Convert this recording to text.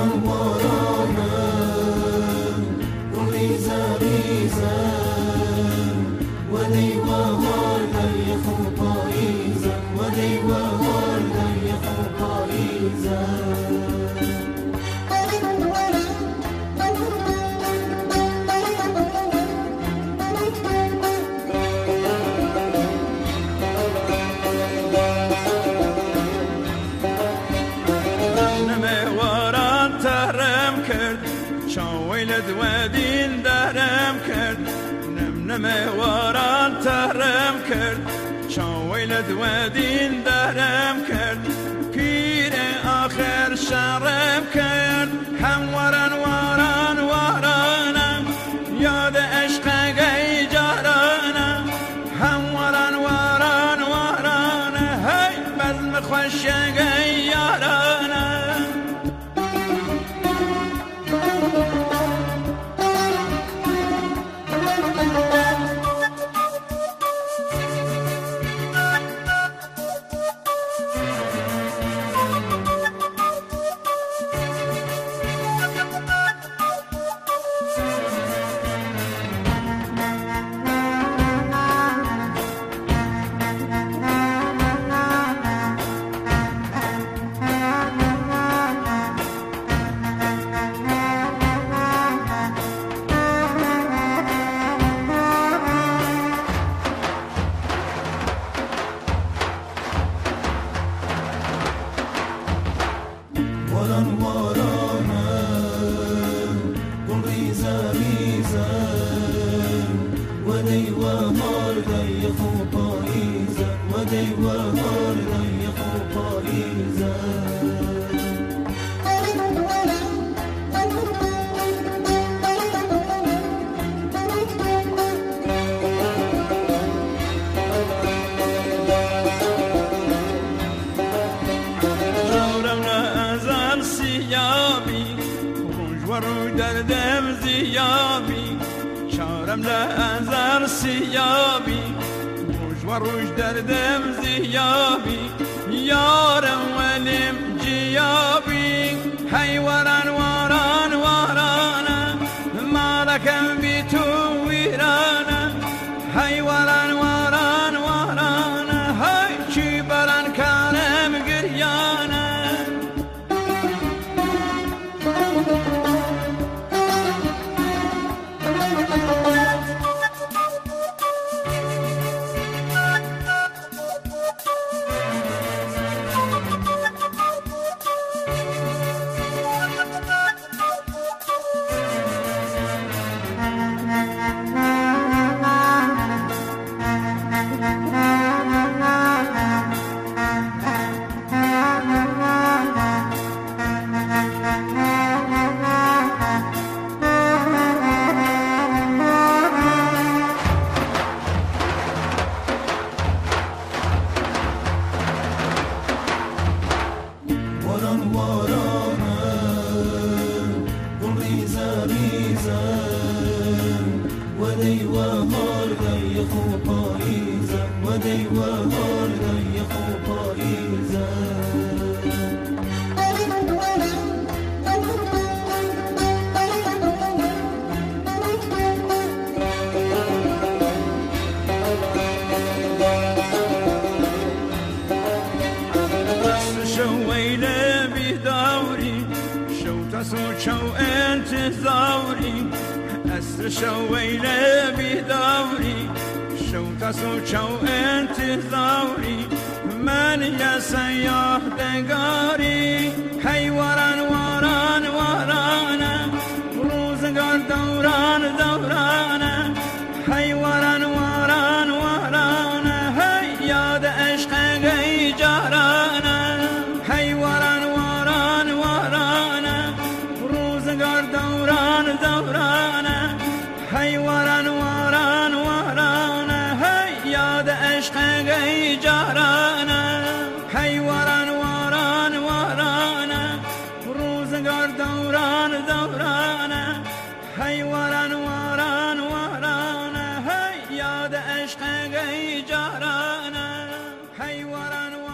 ودین درم کرد واران تهرم کرد شاویلد ودین درم کرد پیر آخر شرم کرد هم وارانم یاد عشق گی جارانم هم وارانم هی بزم خوش گی یارانم دردم زیابی چارم لعذر سیابی روش دردم زیابی یارم ولیم جیابی هی واران مالکم بی تو ویرانم هی واران هی چی بران کارم گریانم شو انتظاري أسر شويلة بدوري شو تسو شو انتظاري من يا سياح دقاري هي وران روزگار دوران هي وران هي ياد عشق گي جارانا هي وران دوران هی واران هی یاد عشق گی جاران هی واران روزگار دوران هی واران هی یاد عشق گی جاران هی واران